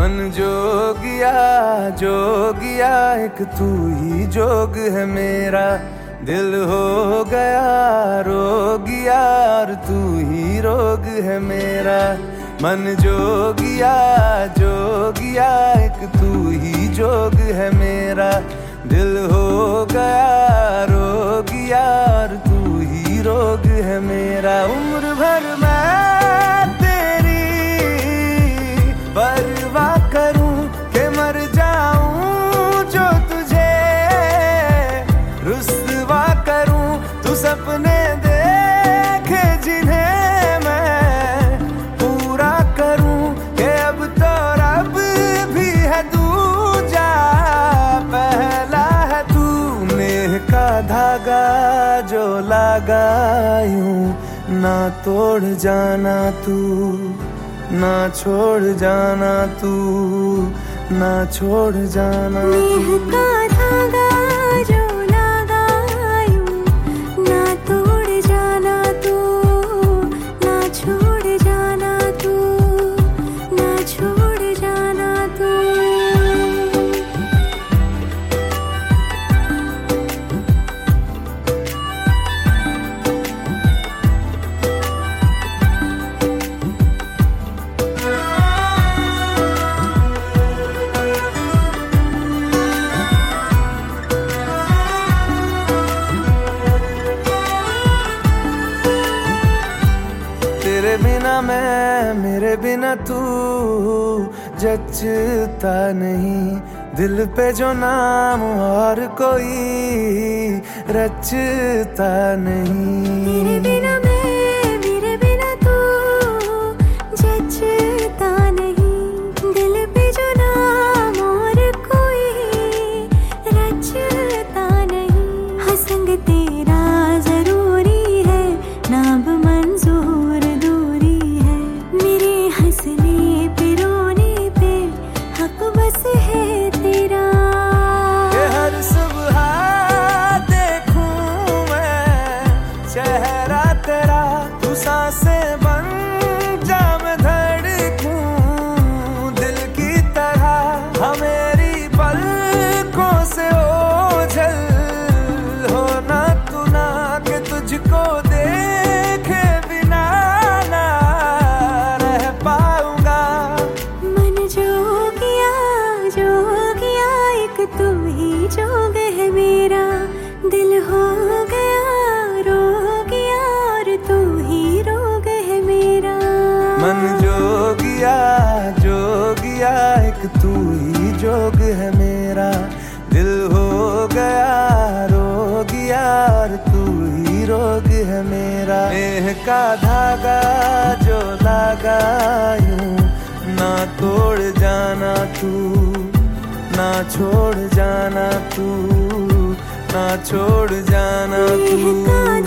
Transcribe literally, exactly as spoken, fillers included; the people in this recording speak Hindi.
मन जोगिया जोगिया एक तू ही जोग है मेरा, दिल हो गया रोगिया और तू ही रोग है मेरा। मन जोगिया जोगिया एक तू ही जोग है मेरा, दिल हो गया रोगिया और तू ही रोग है मेरा। उम्र भर मैं तेरी परवाह करूं कि मर जाऊं जो तुझे रुस्वा करूं, तू सपने देखे जिन्हें मैं पूरा करूं कि अब तो रब भी है दूजा पहला है तू। नेह का धागा जो लगा यूं ना तोड़ जाना तू, ना छोड़ जाना तू, ना छोड़ जाना तू। नेह का धागा जो लगा यूं ना तोड़ जाना तू, ना छोड़ जाना तू, ना छोड़ जाना तू। तेरे बिना मैं मेरे बिना तू जचता नहीं, दिल पे जो नाम और कोई रचता नहीं। तेरे बिना मैं मेरे बिना तू जचता नहीं, दिल पे जो नाम और कोई रचता नहीं। हाँ संग तेरा जरूरी है, नाम मंजूर दूरी है, मेरे हंसने पे रोने पे हक बस है तेरा। कि हर सुबह देखूं मैं चेहरा तेरा, तू सांसें बन जा मैं धड़कूं दिल की तरह। हाँ मेरी पलकों से ओझल होना तू ना, कि तुझको देखे बिना ना रह पाऊंगा। मन जोगिया जोगिया एक तू ही जोग है मेरा, दिल हो गया रोगिया और तू ही रोग है मेरा। मन जोगिया जोगिया एक तू ही जोग है मेरा, दिल हो गया रोगिया और तू ही रोग है मेरा। नेह का धागा जो लगा यूं ना तोड़ जाना तू, ना छोड़ जाना तू, ना छोड़ जाना नेह तू। का